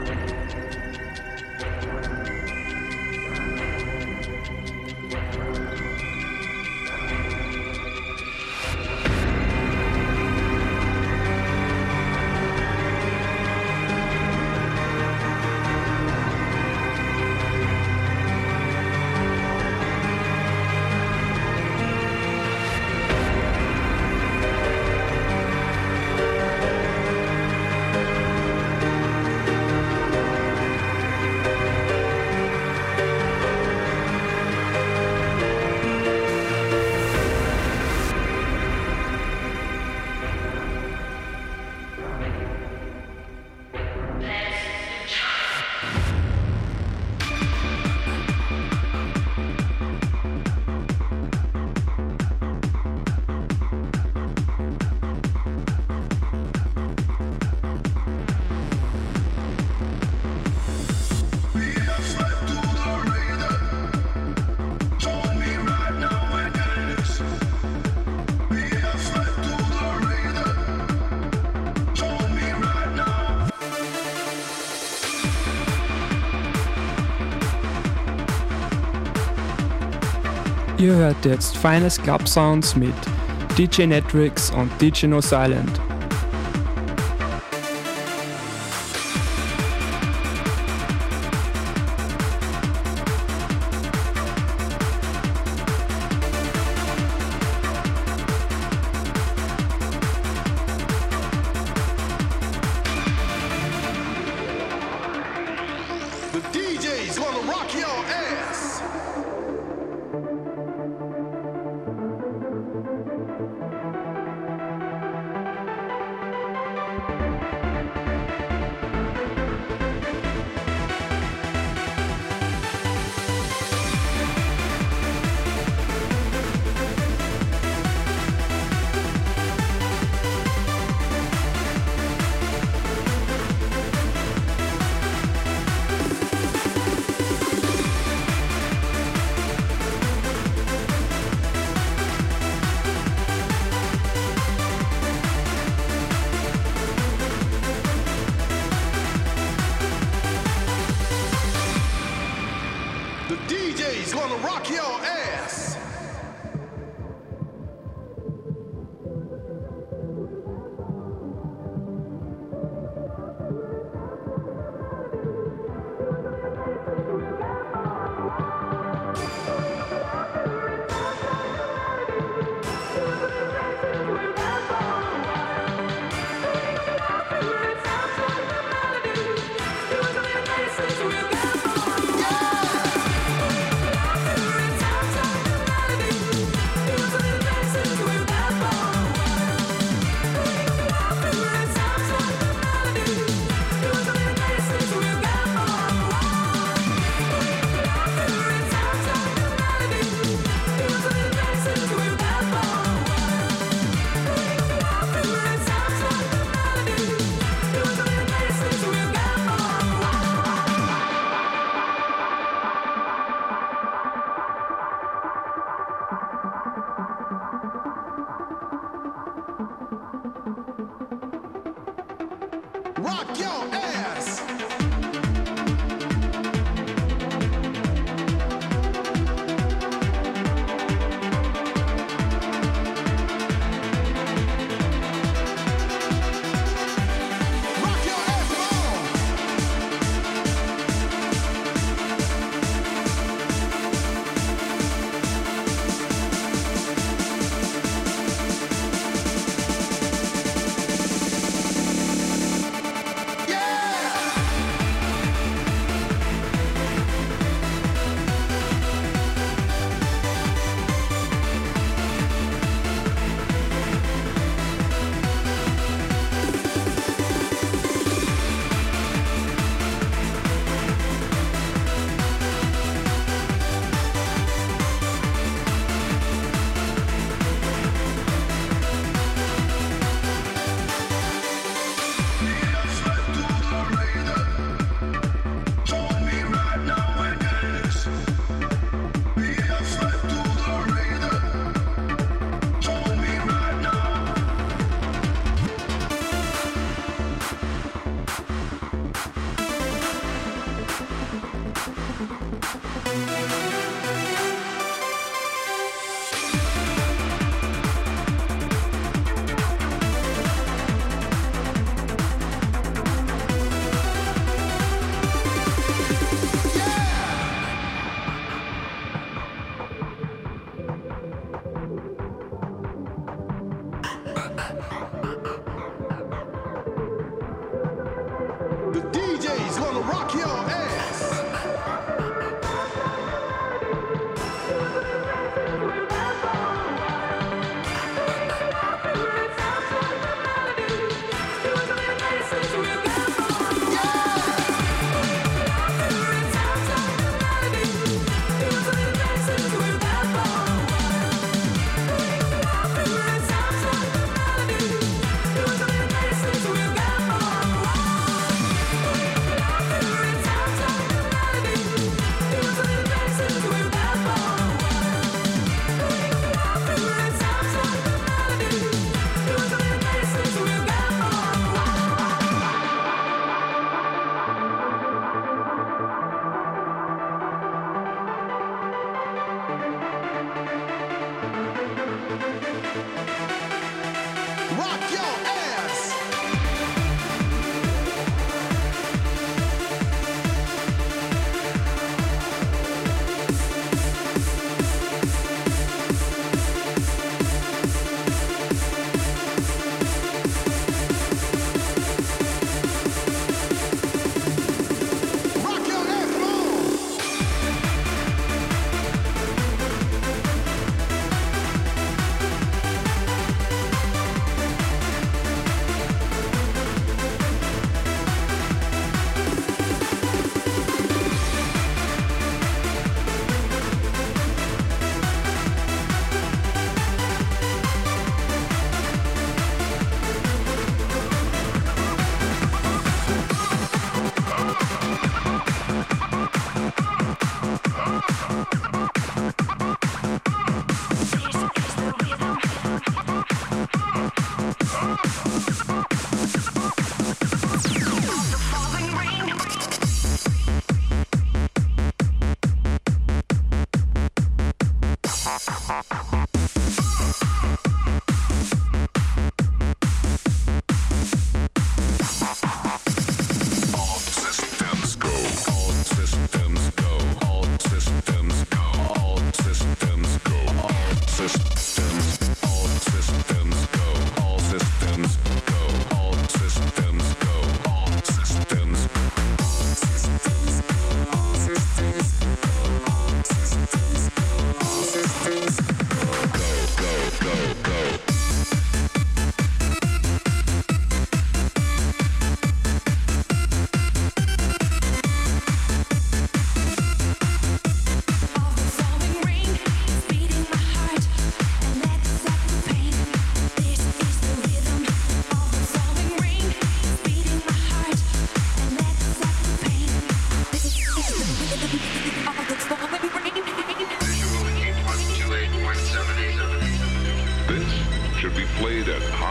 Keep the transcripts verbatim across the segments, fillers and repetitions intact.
Ihr hört jetzt Finest Club Sounds mit D J Netrix und D J No Silent.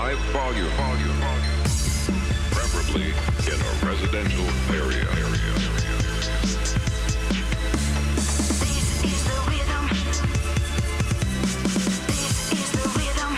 high volume, volume, volume, preferably in a residential area. area. This is the rhythm. This is the rhythm.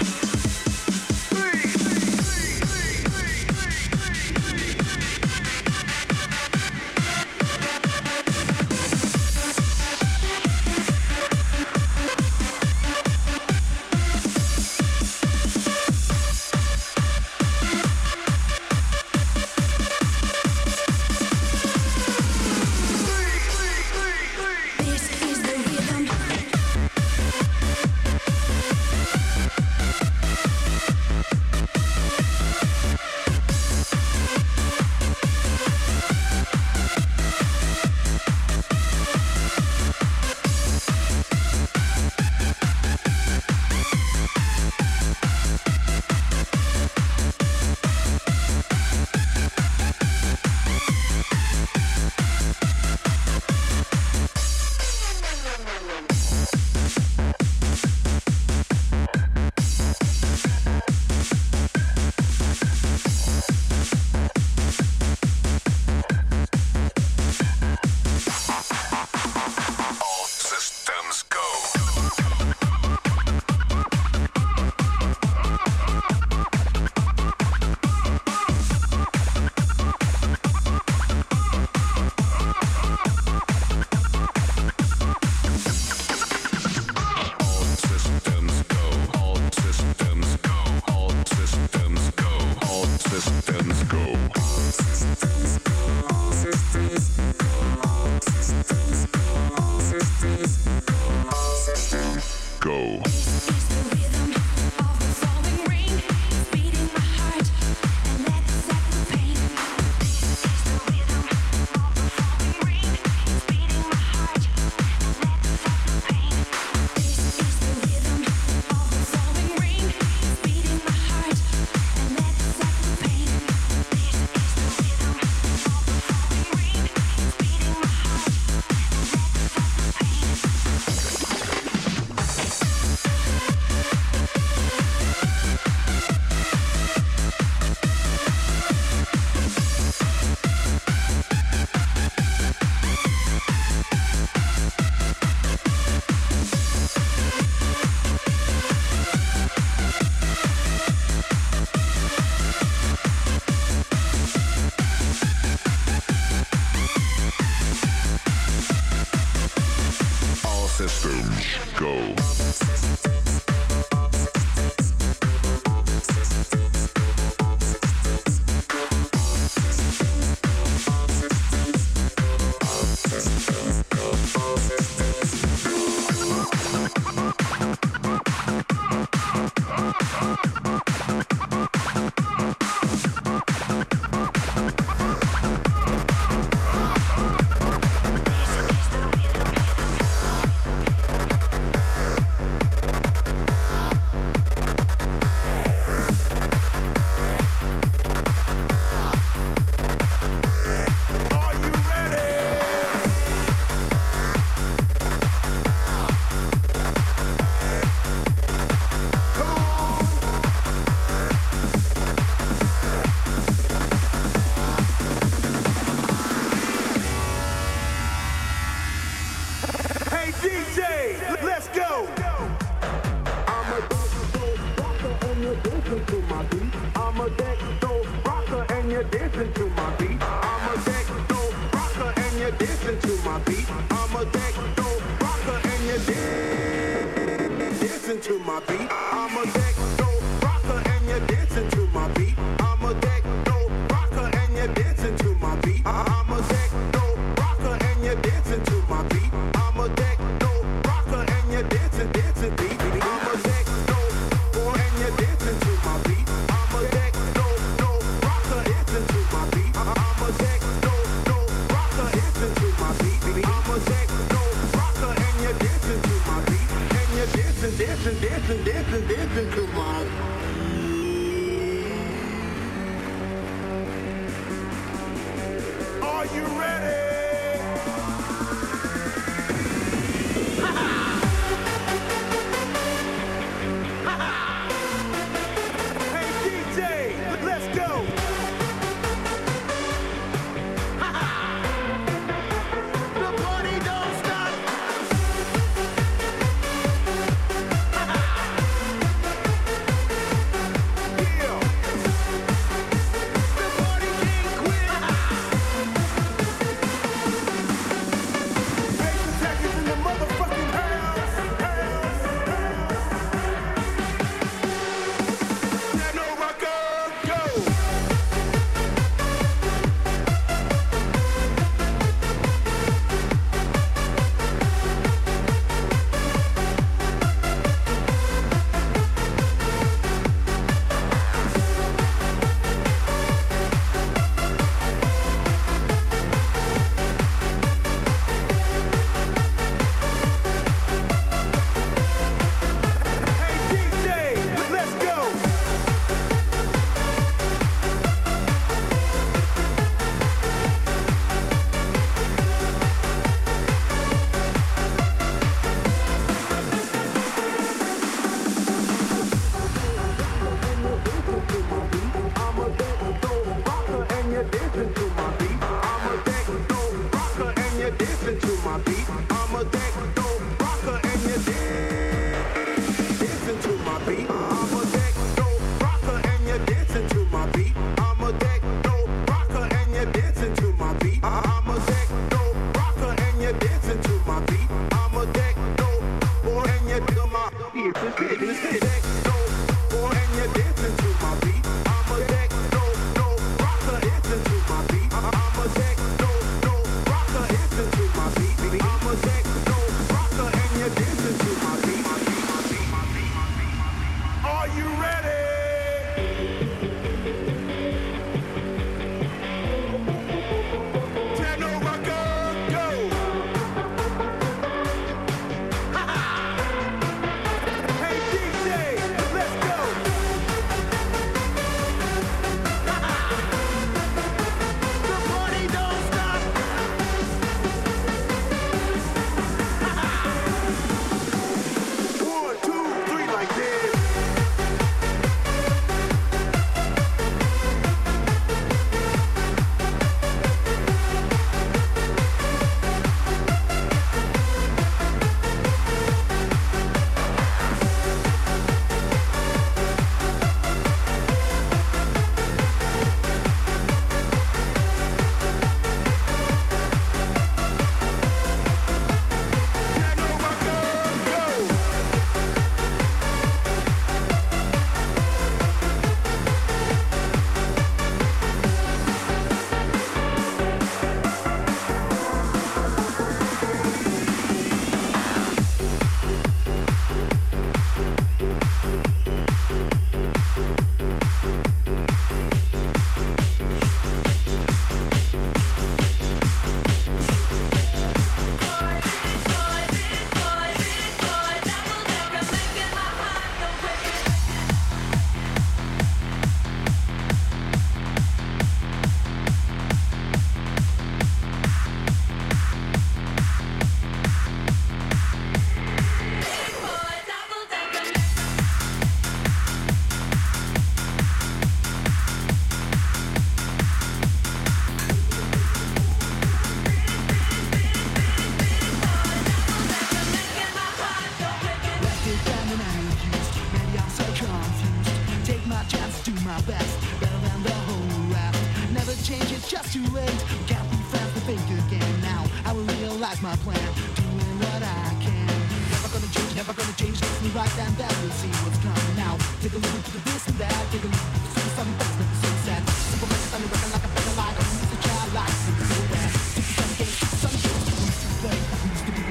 my plan, doing what I can. Never gonna change, never gonna change. Let's me right down that. We'll see what's coming now. Take a look into the this and that. Take a look at the sun, that's make me so sad. Simple man, standing working like a better light. I'm used to child life, so bad. Take the sun, get it, sun, show. We used to play, we used to be.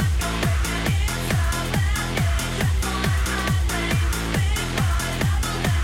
Big boy, double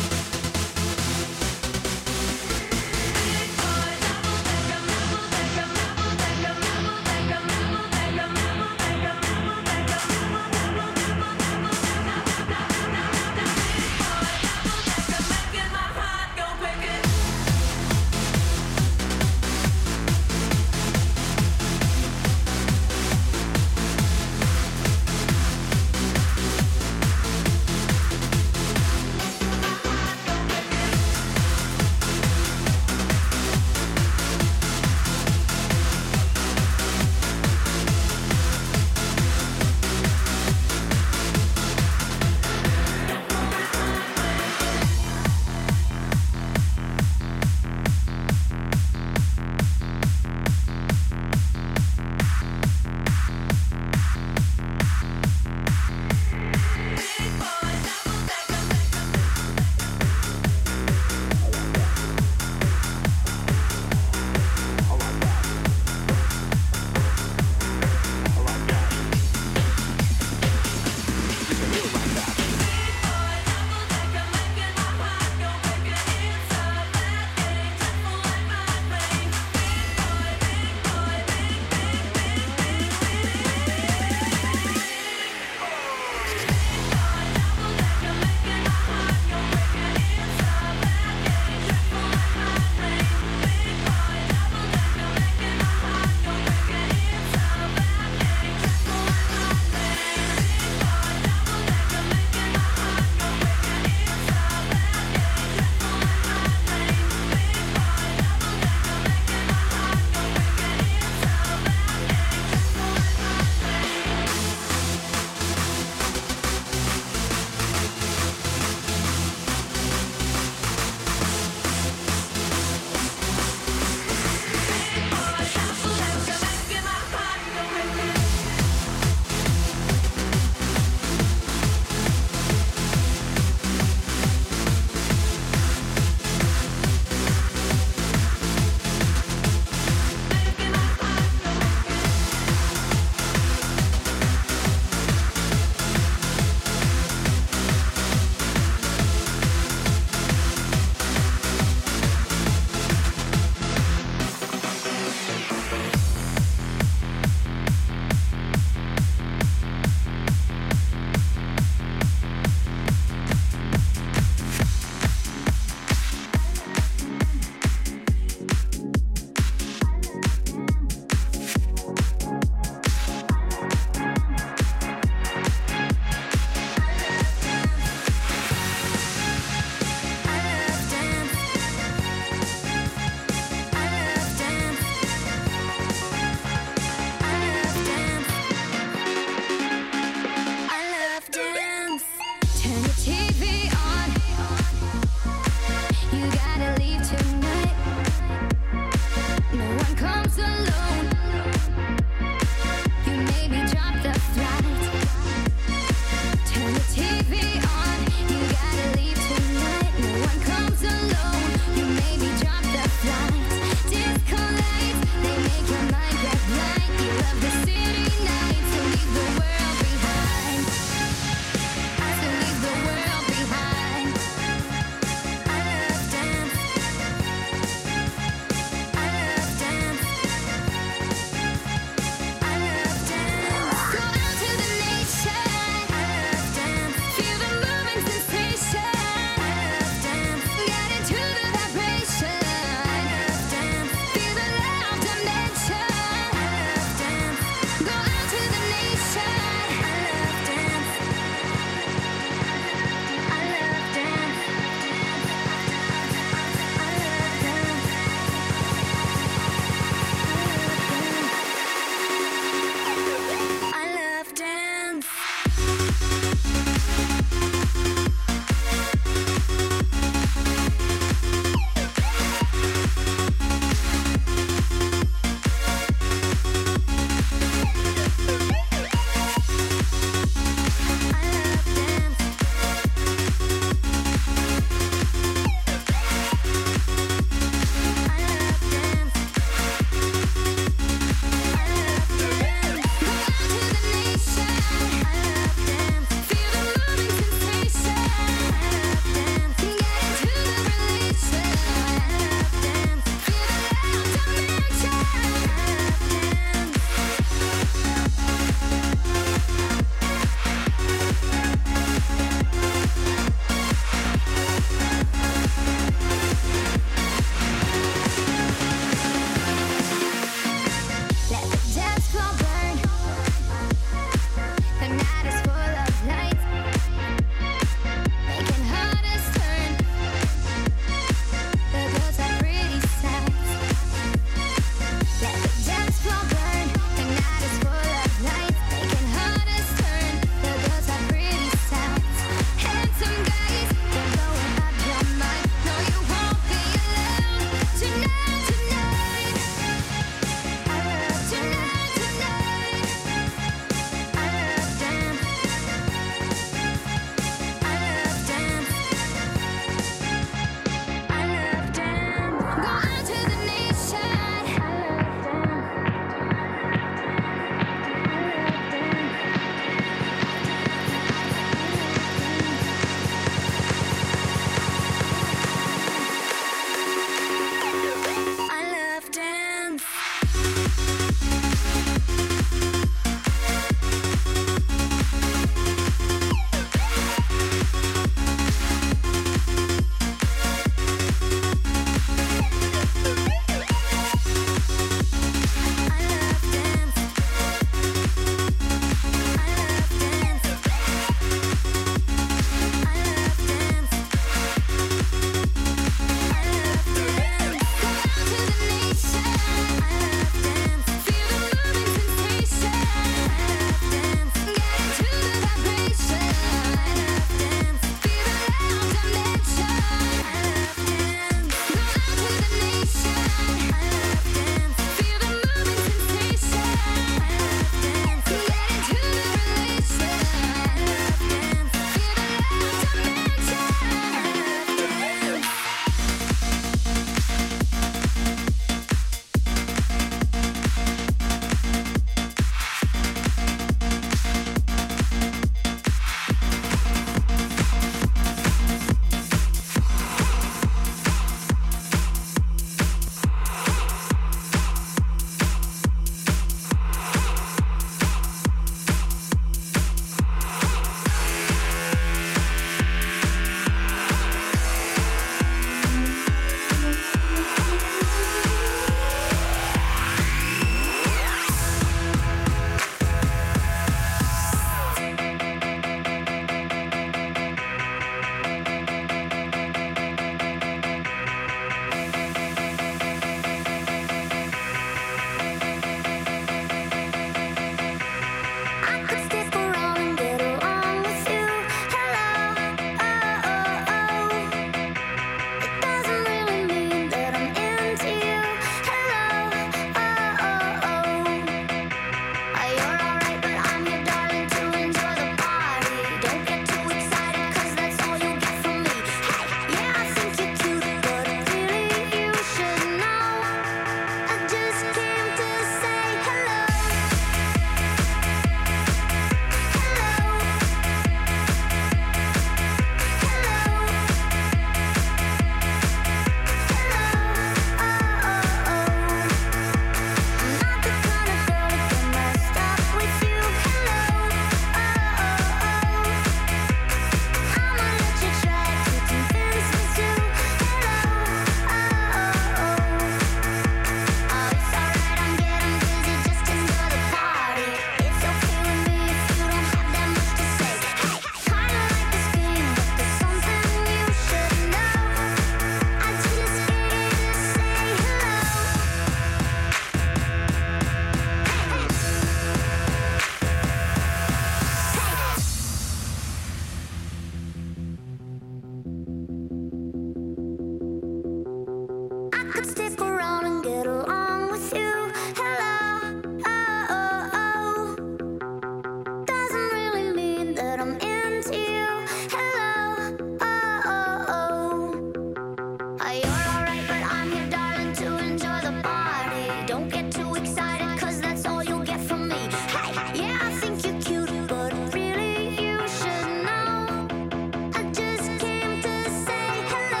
stick around and get along with you. Hello, oh, oh, oh. Doesn't really mean that I'm into you. Hello, oh, oh, oh. Uh, You're alright, but I'm here, darling, to enjoy the party. Don't get too excited, cause that's all you'll get from me. Hey, yeah, I think you're cute, but really you should know I just came to say hello.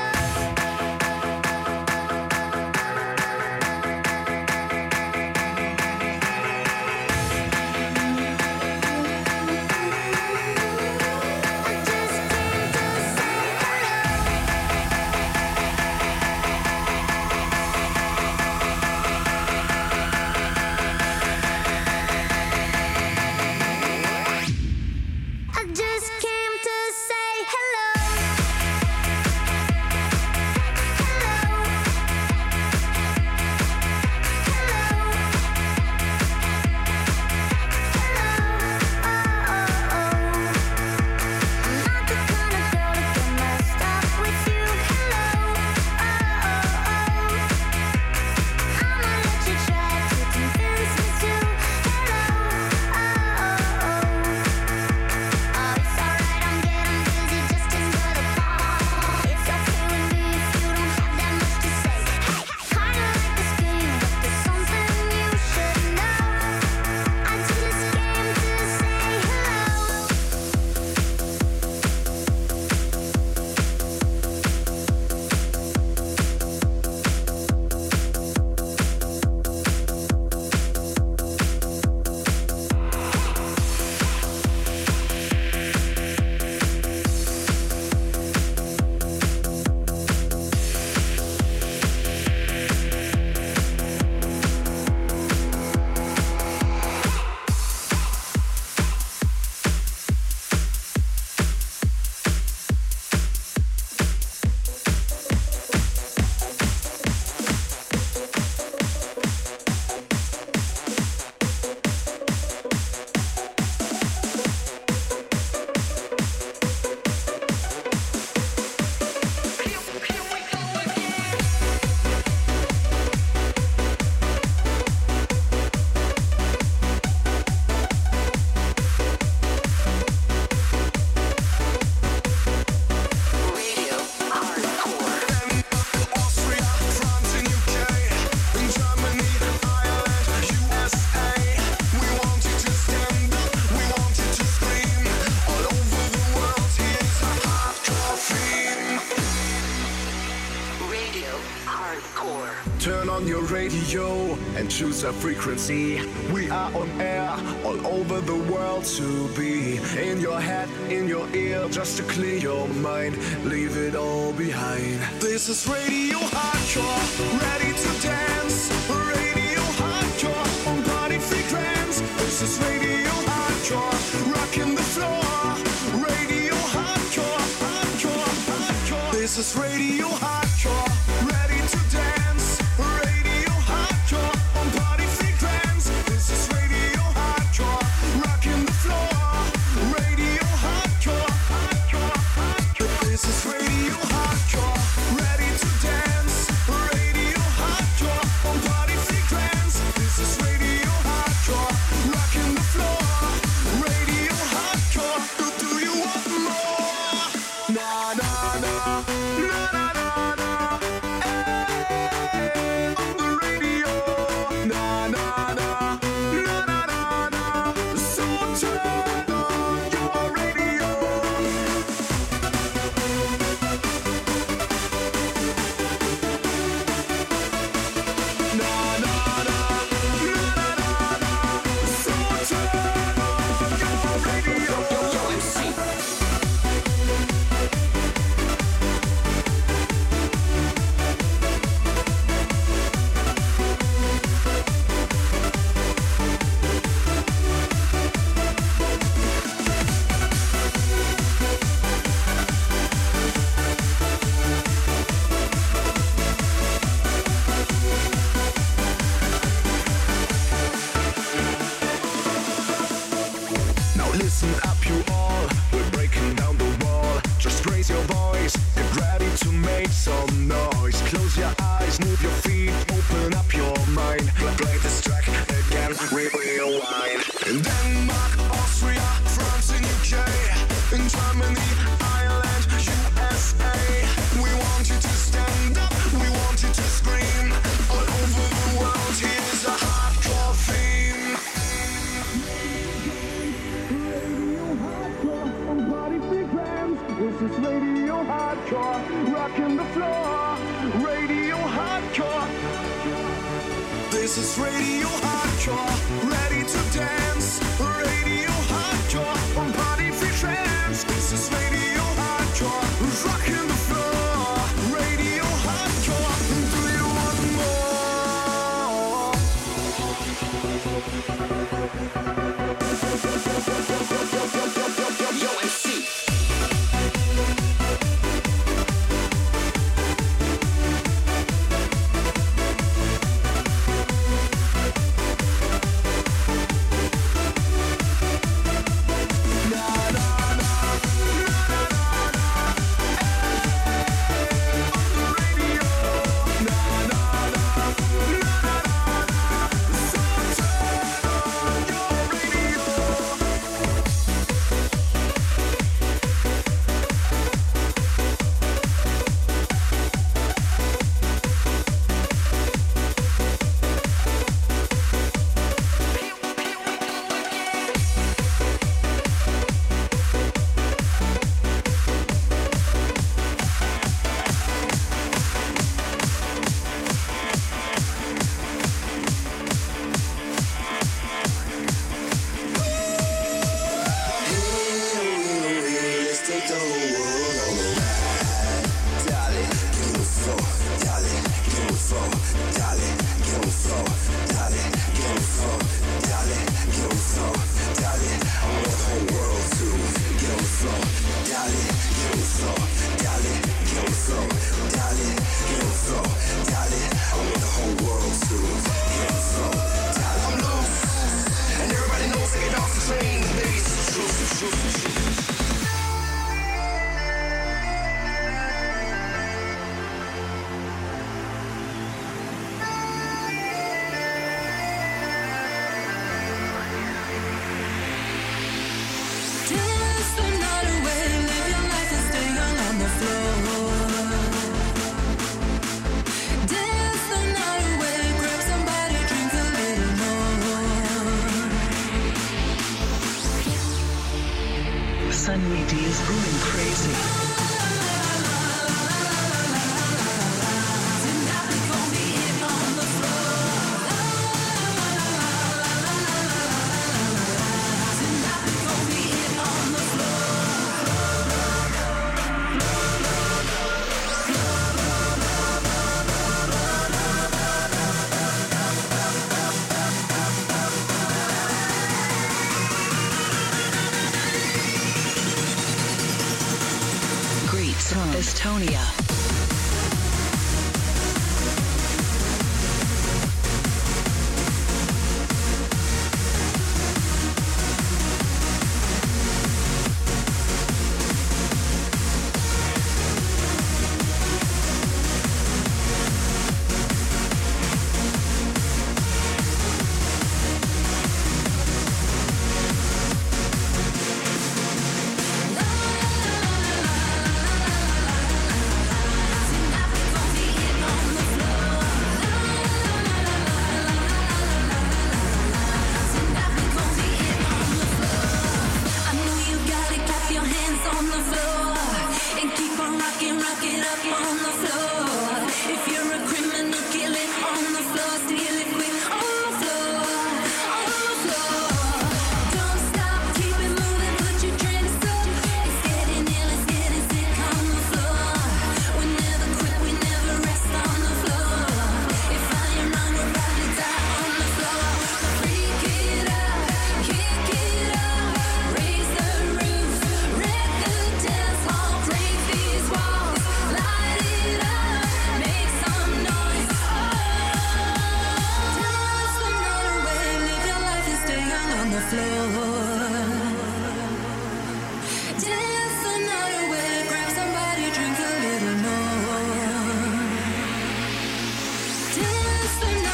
I just came to say hello. I just came to say hello. Hello. Hello. I'm not the kind of girl to get messed up with you. Hello. I'ma let you try to convince me to. Hello. Oh, it's alright, I'm getting busy, just enjoy the part. It's okay with me if you don't have that much to say. Hey, kinda like this game, but there's something you should know. I just came to say hello. Austria, France and U K, in Germany, Ireland, U S A. We want you to stand up, we want you to scream. All over the world, here's a hardcore theme. Radio Hardcore. Turn on your radio and choose a frequency. We are on air all over the world to be. In your head, in your ear, just to clear your mind. Leave it all behind. This is Radio Hardcore, ready to dance. Radio Hardcore on Party Frequenz. This is Radio Hardcore, rocking the floor. Radio Hardcore, hardcore, hardcore. This is Radio Hardcore, ready to dance. Radio Hardcore on Party Frequenz. This is Radio Hardcore, rocking the floor. Radio Hardcore, hardcore, hardcore. This is Radio Hardcore, ready to dance. Radio Hardcore on Party Frequenz. This is Radio Hardcore, rocking the floor. Radio Hardcore, do, do you want more? Na na na, na na na. open up your mind. Play this track again, we rewind. In Denmark, Austria, France and U K, in Germany, Ireland, U S A. We want you to stand up, we want you to scream. All over the world, here's a hardcore theme. Radio hardcore on party frequency. This is radio hardcore, rocking the floor. Radio hardcore. This is radio hardcore, ready to dance. Radio hardcore on party frequency. This is radio hardcore, rocking the floor. Radio hardcore, do you want more? Yo, M C. Estonia. Dance the night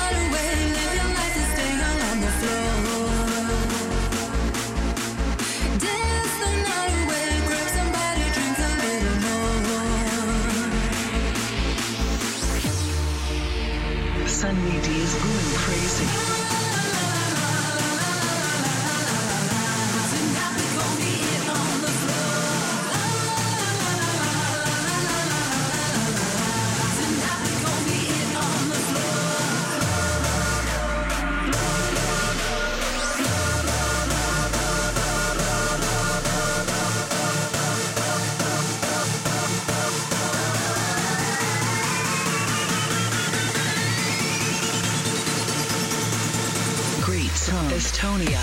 D is going crazy. Estonia.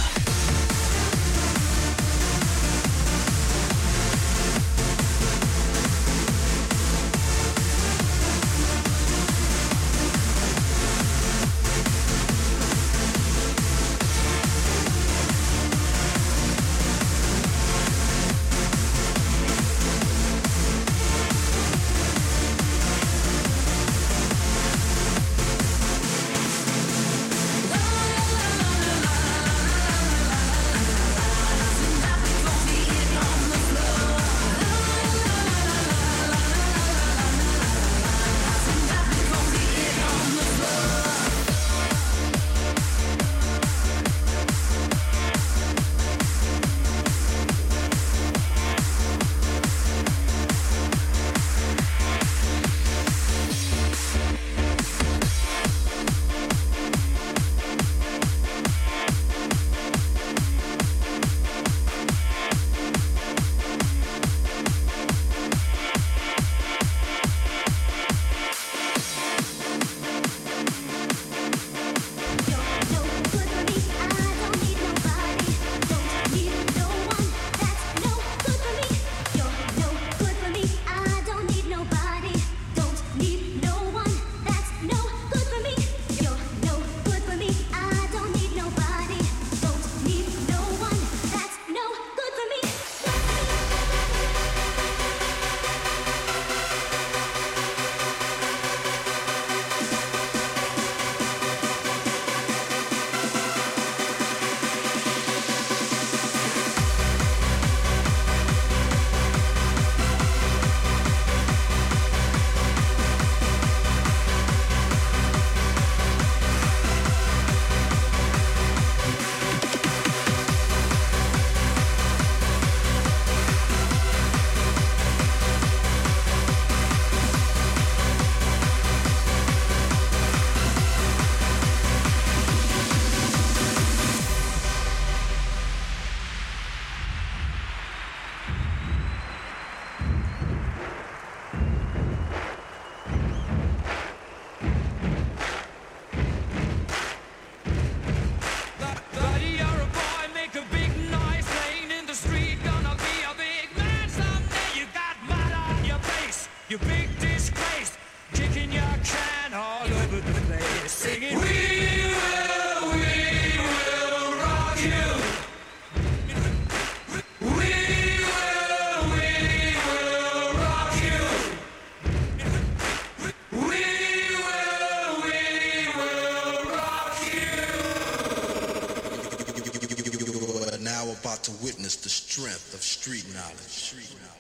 About to witness the strength of street knowledge. Street knowledge.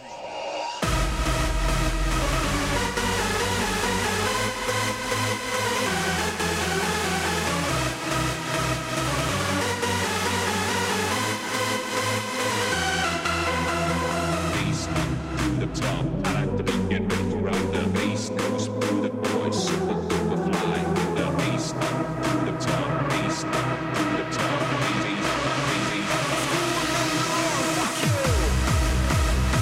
Bass to the top, I like to be get ready to rock. The bass goes through the boys, super super fly. The bass to the top, bass to the top, bass, bass, bass.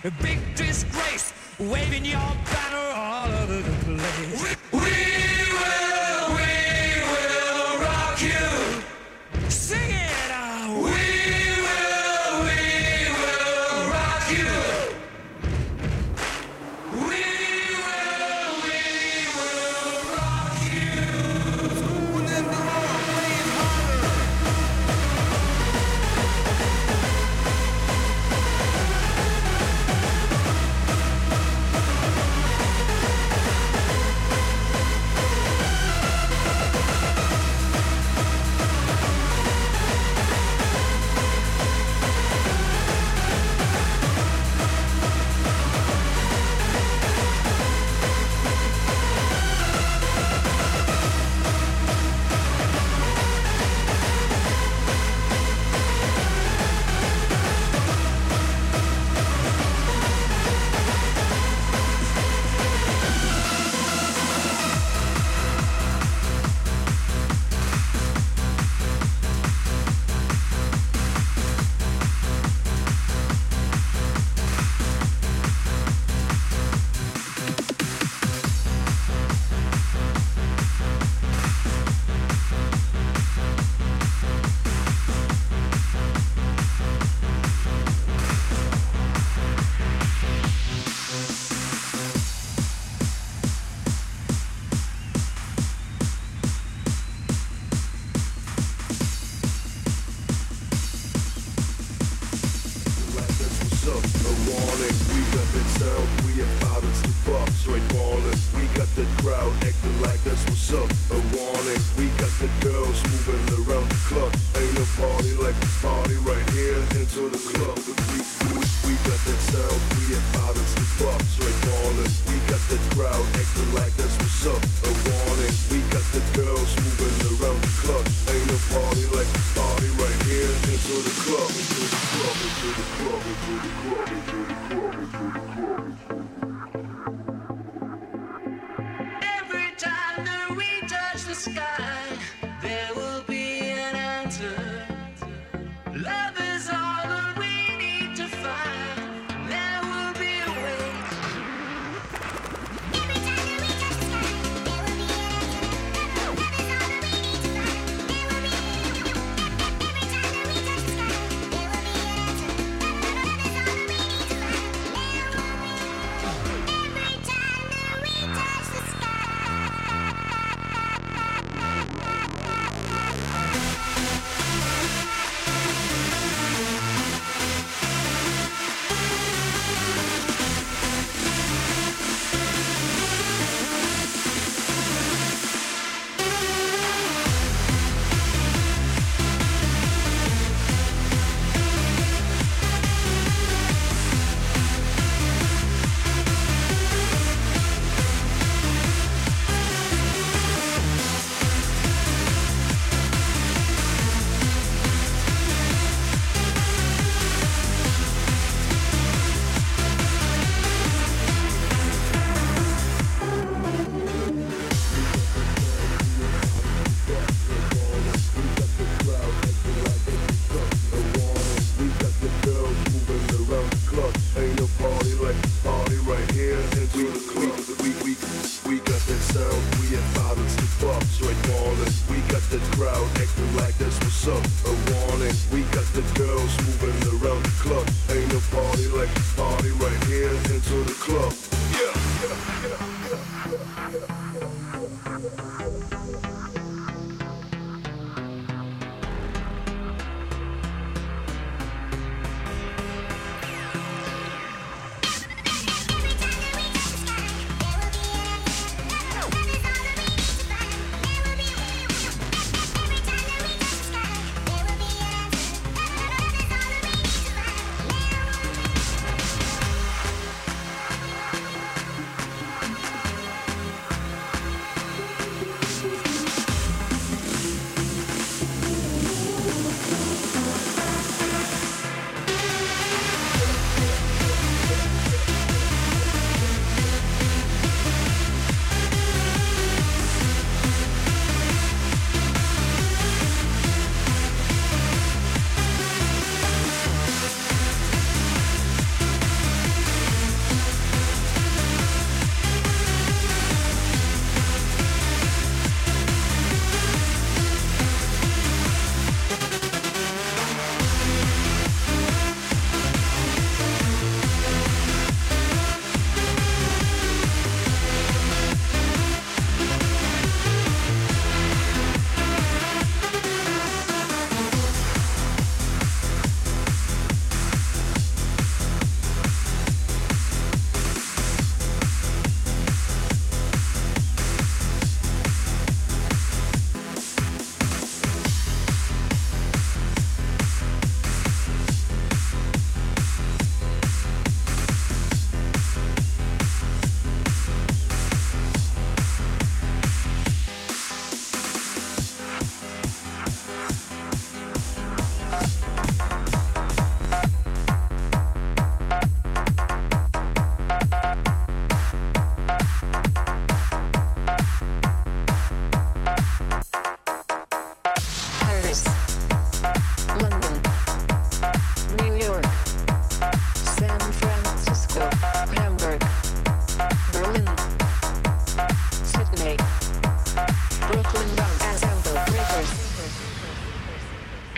a big disgrace, waving your banner all over the place. We, we will, we will rock you. Sing it out. We will, we will rock you. We will, we will rock you. School in the hall, playing harder.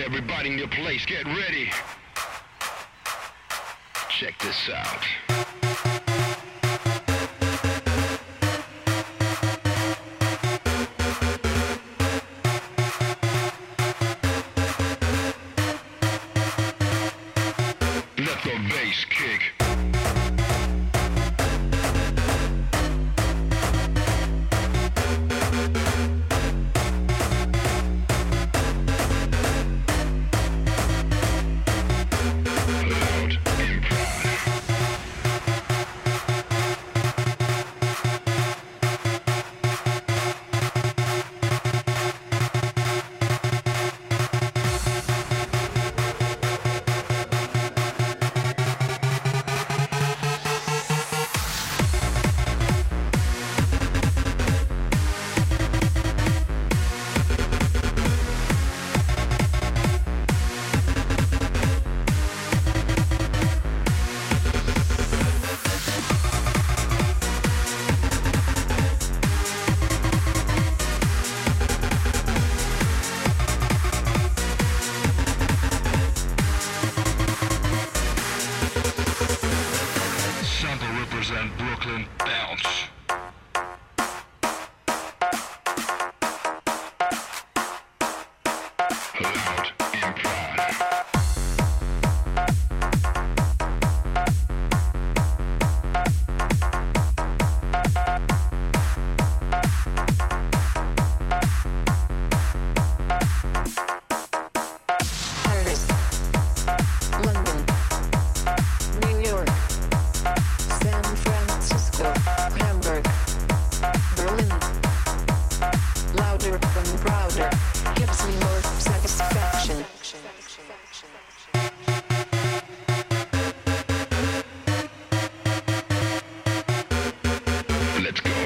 Everybody in your place, get ready. Check this out. Let the bass kick. Represent Brooklyn, bounce. Loud and proud. Paris, London, New York, San Francisco, Hamburg, Berlin. Louder and prouder gives me more satisfaction. Let's go.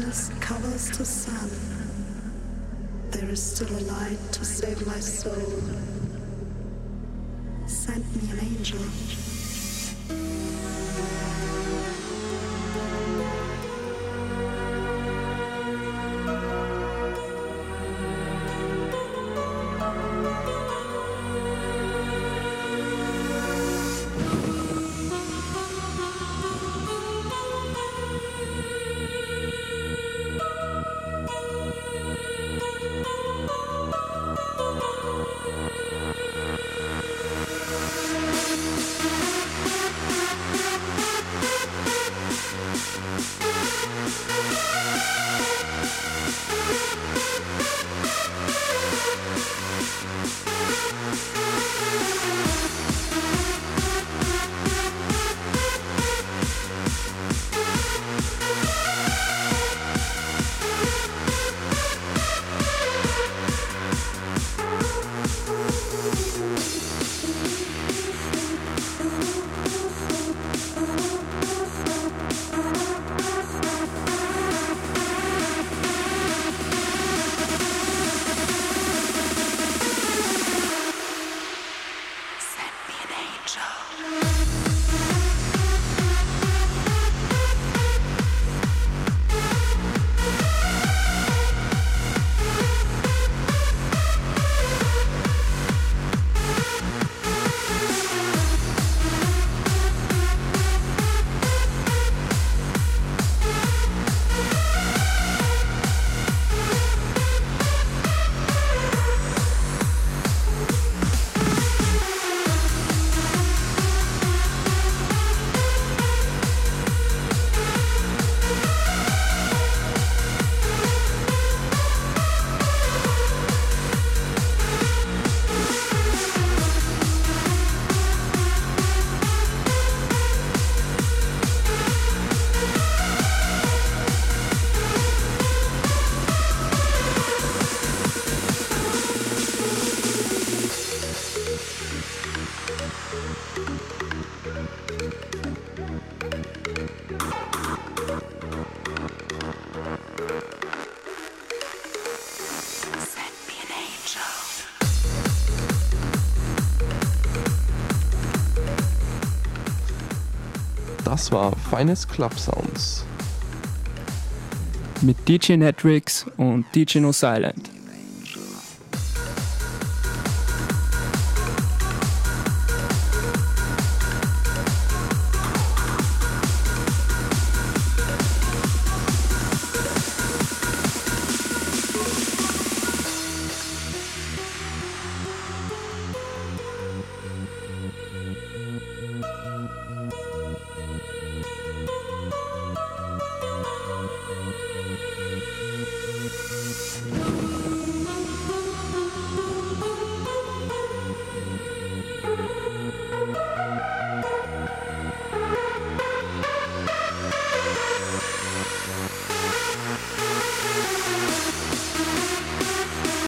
darkness covers the sun, there is still a light to save my soul. Send me an angel. Das war Finest Club Sounds mit D J Netrix und D J No Silent.